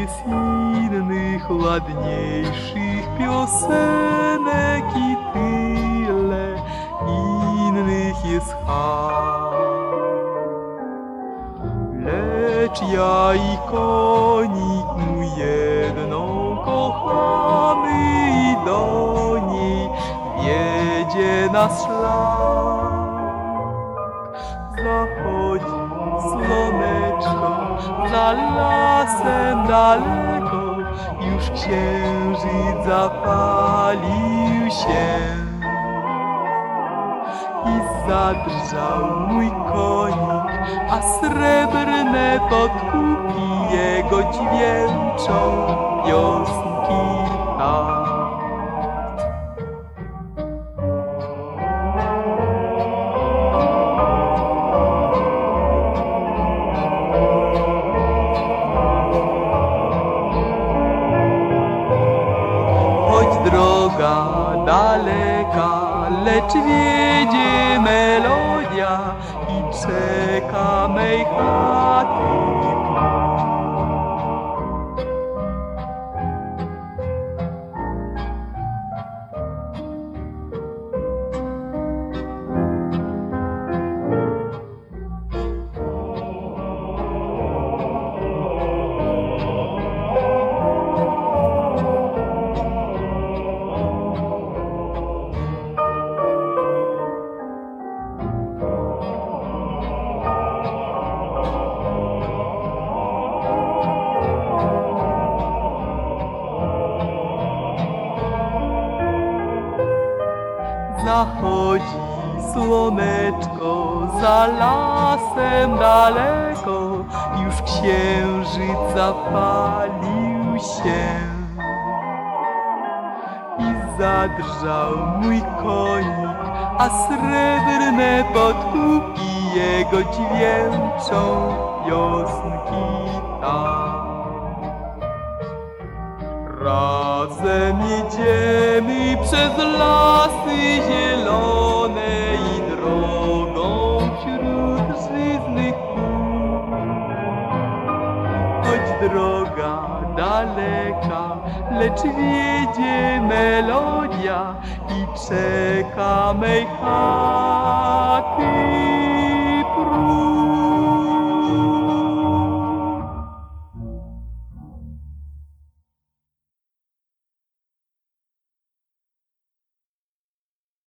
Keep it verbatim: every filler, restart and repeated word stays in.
jest innych, ładniejszych piosenek i tyle innych jest chał. Lecz ja i konik mój jedną kochamy i do niej wiedzie nas szlak. Zachodzi słoneczko, za lasem daleko, już księżyc zapalił się. I zadrżał mój konik, a srebrne podkółki jego dźwięczą piosenki tak. Droga daleka, lecz wiedzie melodia i czeka mej chaty. Zachodzi słoneczko, za lasem daleko, już księżyc zapalił się. I zadrżał mój konik, a srebrne podkółki jego dźwięczą piosenki tak. Razem idziemy przez lasy zielone i drogą wśród żyznych pól. Choć droga daleka, lecz wiedzie melodia i czeka mej chaty.